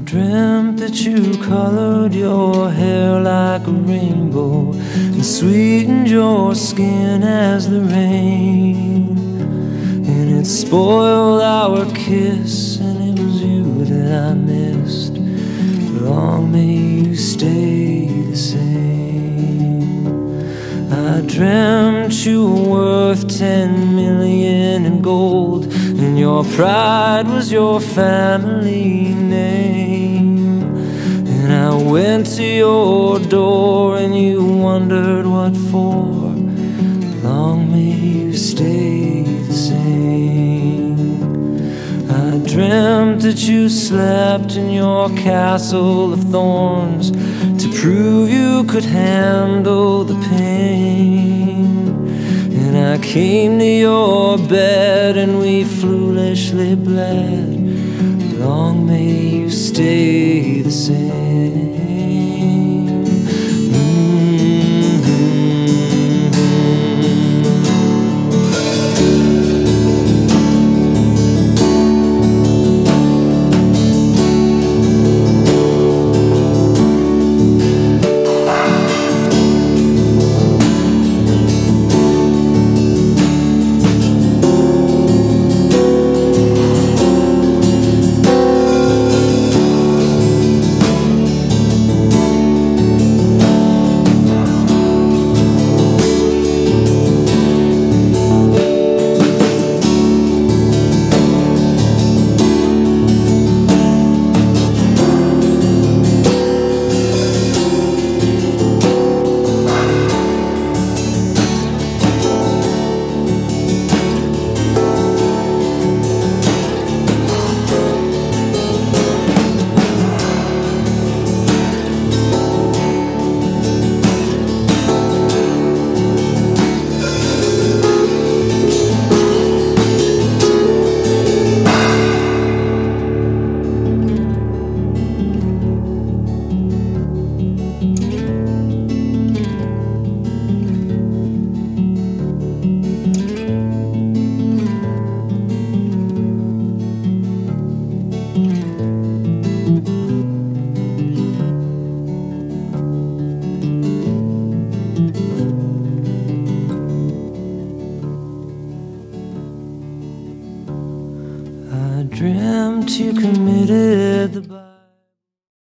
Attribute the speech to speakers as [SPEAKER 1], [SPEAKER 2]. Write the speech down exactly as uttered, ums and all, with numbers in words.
[SPEAKER 1] dreamt that you colored your hair like a rainbow and sweetened your skin as the rain, and it spoiled our kiss, and it was you that I missed. Long may you stay the same. I dreamt you were worth ten million in gold, and your pride was your family name. And I went to your door and you wondered what for. Long may you stay the same. I dreamt that you slept in your castle of thorns to prove you could handle the pain. And I came to your bed and we foolishly bled. Long may you stay the same.